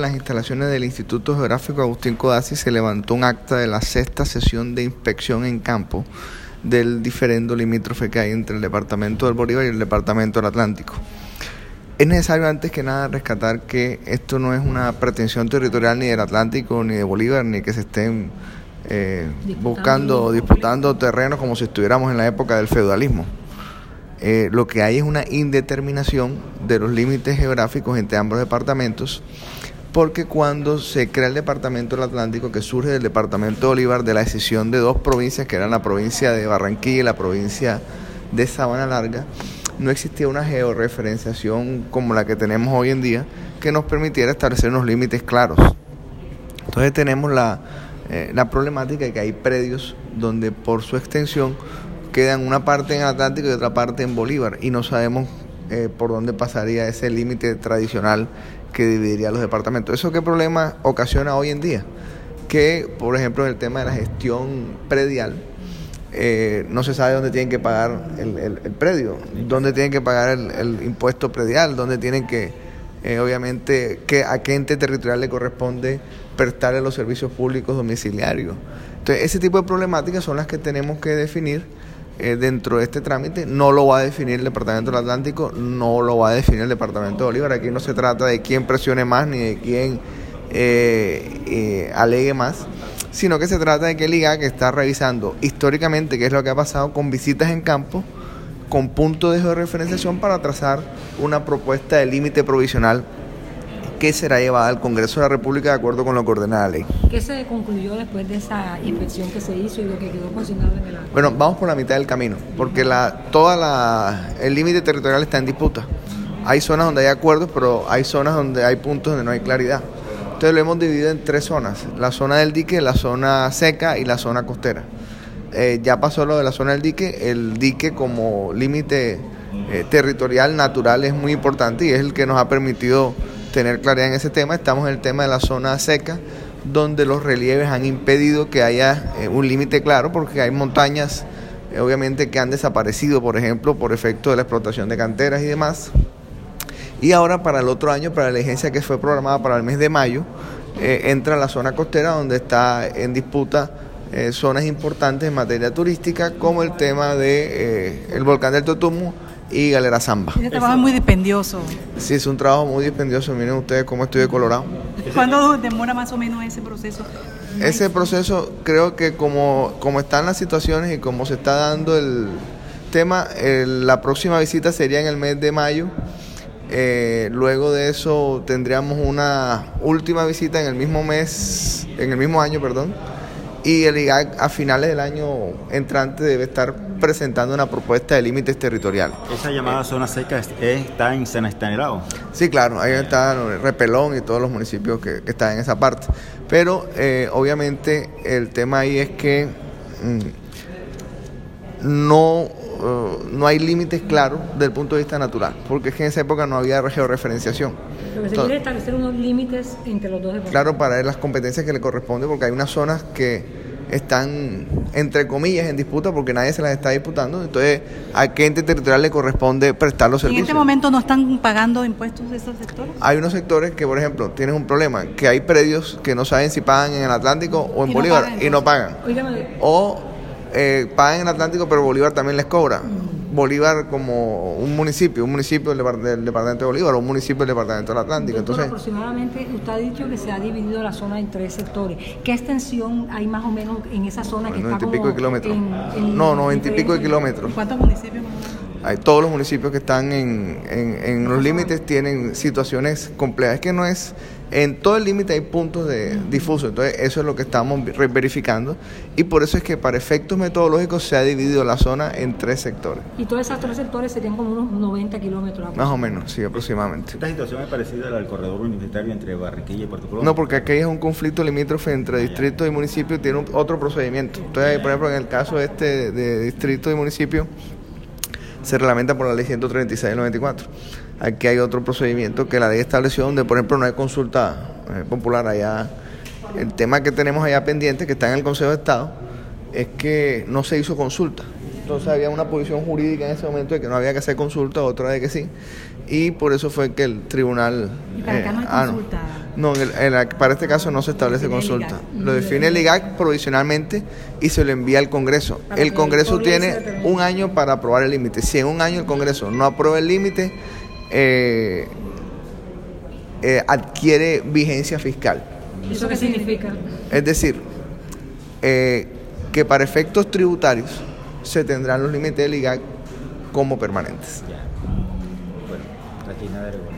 las instalaciones del Instituto Geográfico Agustín Codazzi se levantó un acta de la 6ª sesión de inspección en campo del diferendo limítrofe que hay entre el departamento del Bolívar y el departamento del Atlántico. Es necesario antes que nada rescatar que esto no es una pretensión territorial ni del Atlántico ni de Bolívar, ni que se estén buscando o disputando terrenos como si estuviéramos en la época del feudalismo. Lo que hay es una indeterminación de los límites geográficos entre ambos departamentos, porque cuando se crea el departamento del Atlántico, que surge del departamento de Bolívar, de la decisión de dos provincias, que eran la provincia de Barranquilla y la provincia de Sabana Larga, no existía una georreferenciación como la que tenemos hoy en día, que nos permitiera establecer unos límites claros. Entonces tenemos la problemática de que hay predios donde por su extensión quedan una parte en el Atlántico y otra parte en Bolívar, y no sabemos por dónde pasaría ese límite tradicional que dividiría los departamentos. ¿Eso qué problema ocasiona hoy en día? Que, por ejemplo, en el tema de la gestión predial, no se sabe dónde tienen que pagar el predio, dónde tienen que pagar el impuesto predial, dónde tienen que, obviamente, a qué ente territorial le corresponde prestarle los servicios públicos domiciliarios. Entonces, ese tipo de problemáticas son las que tenemos que definir dentro de este trámite. No lo va a definir el Departamento del Atlántico, no lo va a definir el Departamento de Bolívar. Aquí no se trata de quién presione más ni de quién alegue más, sino que se trata de que el IGAC está revisando históricamente qué es lo que ha pasado con visitas en campo, con puntos de georreferenciación para trazar una propuesta de límite provisional que será llevada al Congreso de la República de acuerdo con lo que ordena la ley. ¿Qué se concluyó después de esa inspección que se hizo y lo que quedó consignado en el acta? Bueno, vamos por la mitad del camino, porque el límite territorial está en disputa. Hay zonas donde hay acuerdos, pero hay zonas donde hay puntos donde no hay claridad. Entonces lo hemos dividido en 3 zonas: la zona del dique, la zona seca y la zona costera. Ya pasó lo de la zona del dique. El dique como límite territorial natural es muy importante y es el que nos ha permitido tener claridad en ese tema. Estamos en el tema de la zona seca, donde los relieves han impedido que haya un límite claro, porque hay montañas obviamente que han desaparecido, por ejemplo, por efecto de la explotación de canteras y demás. Y ahora para el otro año, para la emergencia que fue programada para el mes de mayo, entra la zona costera, donde está en disputa zonas importantes en materia turística, como el tema de el volcán del Totumo y Galera Zamba. Ese trabajo es muy dispendioso. Sí, es un trabajo muy dispendioso. Miren ustedes cómo estoy de colorado. ¿Cuánto demora más o menos ese proceso? Ese proceso, creo que como están las situaciones y como se está dando el tema, la próxima visita sería en el mes de mayo. Luego de eso tendríamos una última visita en el mismo año, y el IGAC a finales del año entrante debe estar presentando una propuesta de límites territoriales. ¿Esa llamada zona seca está en San Estanislao? Sí, claro, ahí está Repelón y todos los municipios que están en esa parte, pero obviamente el tema ahí es que no hay límites claros desde el punto de vista natural, porque es que en esa época no había georreferenciación. Lo que se quiere es establecer unos límites entre los dos departamentos. Claro, para ver las competencias que le corresponden, porque hay unas zonas que están, entre comillas, en disputa porque nadie se las está disputando. Entonces, ¿a qué ente territorial le corresponde prestar los servicios? ¿En este momento no están pagando impuestos de esos sectores? Hay unos sectores que, por ejemplo, tienen un problema, que hay predios que no saben si pagan en el Atlántico o en Bolívar, y no pagan. O pagan en el Atlántico, pero Bolívar también les cobra. Bolívar como un municipio del departamento de Bolívar, o un municipio del departamento del Atlántico. Doctor, entonces, aproximadamente usted ha dicho que se ha dividido la zona en 3 sectores. ¿Qué extensión hay más o menos en esa zona que está como 90 y pico de kilómetros? 90 y pico de kilómetros. ¿Cuántos municipios más o menos? Todos los municipios que están en los límites tienen situaciones complejas. Es que no es... En todo el límite hay puntos de difuso, entonces eso es lo que estamos verificando, y por eso es que para efectos metodológicos se ha dividido la zona en 3 sectores. ¿Y todos esos 3 sectores serían como unos 90 kilómetros? Más o menos, sí, aproximadamente. ¿Esta situación es parecida al corredor universitario entre Barranquilla y Puerto Colombia? No, porque aquí es un conflicto limítrofe entre distrito y municipio, tiene otro procedimiento. Entonces, por ejemplo, en el caso de distrito y municipio, se reglamenta por la ley 136 del 94. Aquí hay otro procedimiento que la ley estableció, donde, por ejemplo, no hay consulta popular allá. El tema que tenemos allá pendiente, que está en el Consejo de Estado, es que no se hizo consulta. Entonces había una posición jurídica en ese momento de que no había que hacer consulta, otra de que sí, y por eso fue que el tribunal... ¿Y para acá no hay consulta? No, para este caso no se establece consulta. Lo define el IGAC provisionalmente y se lo envía al Congreso. El Congreso tiene un año para aprobar el límite. Si en un año el Congreso no aprueba el límite, adquiere vigencia fiscal. ¿Eso qué significa? Es decir, que para efectos tributarios se tendrán los límites del IGAC como permanentes. Ya. Bueno, aquí nada de